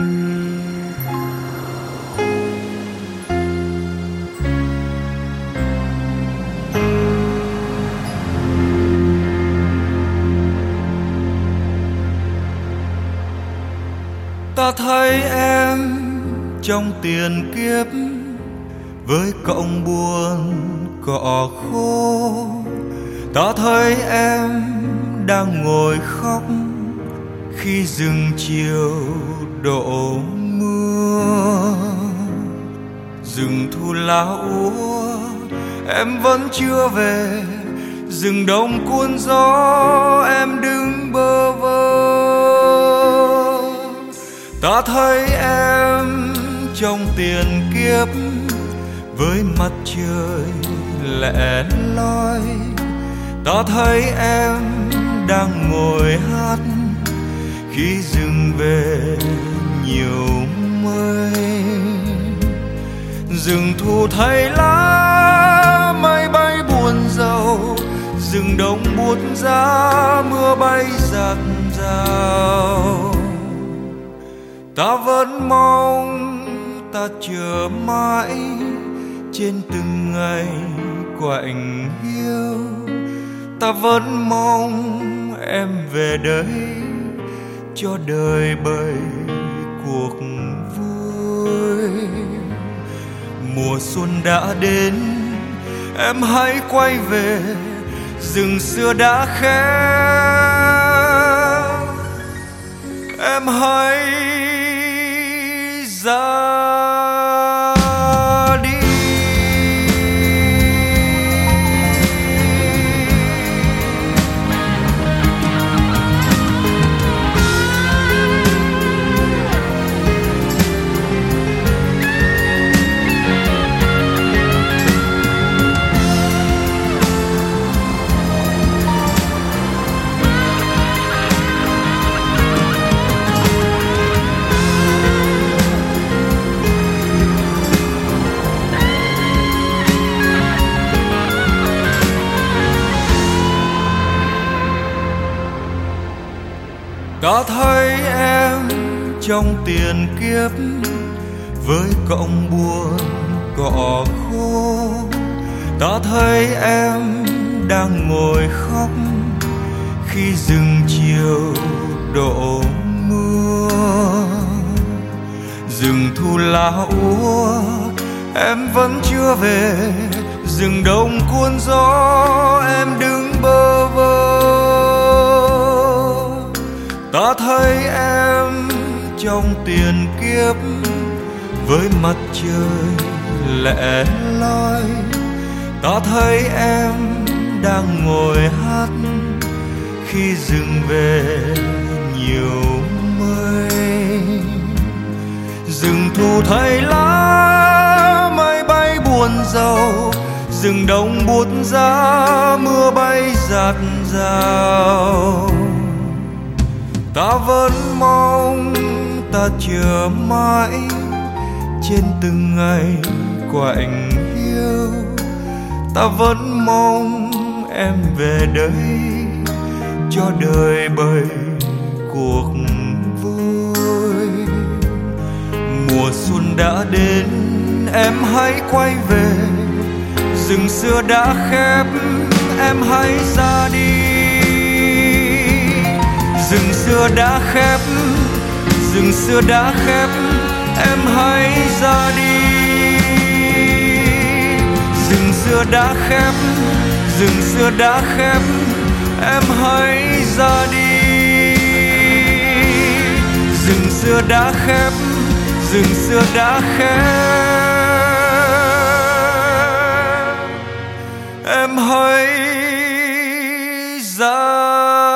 Ta thấy em trong tiền kiếp với cọng buồn cỏ khô. Ta thấy em đang ngồi khóc khi rừng chiều đổ mưa. Rừng thu lá úa em vẫn chưa về, rừng đông cuốn gió em đứng bơ vơ. Ta thấy em trong tiền kiếp với mặt trời lẻ loi. Ta thấy em đang ngồi hát khi rừng về nhiều mây. Rừng thu thay lá mây bay buồn rầu, rừng đông buốt giá mưa bay rạt rào. Ta vẫn mong, ta chờ mãi trên từng ngày quạnh hiu. Ta vẫn mong em về đây cho đời bời cuộc vui. Mùa xuân đã đến, em hãy quay về, rừng xưa đã khép. Em hãy ra đi. Ta thấy em trong tiền kiếp với cọng buồn cỏ khô. Ta thấy em đang ngồi khóc khi rừng chiều đổ mưa. Rừng thu lá úa em vẫn chưa về, rừng đông cuốn gió em đứng bơ vơ. Ta thấy em trong tiền kiếp với mặt trời lẻ loi. Ta thấy em đang ngồi hát khi rừng về nhiều mây. Rừng thu thay lá mây bay buồn rầu, rừng đông buốt giá mưa bay rạt rào. Ta vẫn mong, ta chờ mãi trên từng ngày quạnh hiu. Ta vẫn mong em về đây cho đời bời cuộc vui. Mùa xuân đã đến, em hãy quay về, rừng xưa đã khép, em hãy ra đi. Rừng xưa đã khép, rừng xưa đã khép, em hãy ra đi. Rừng xưa đã khép, rừng xưa đã khép, em hãy ra đi. Rừng xưa đã khép, rừng xưa đã khép, em hãy ra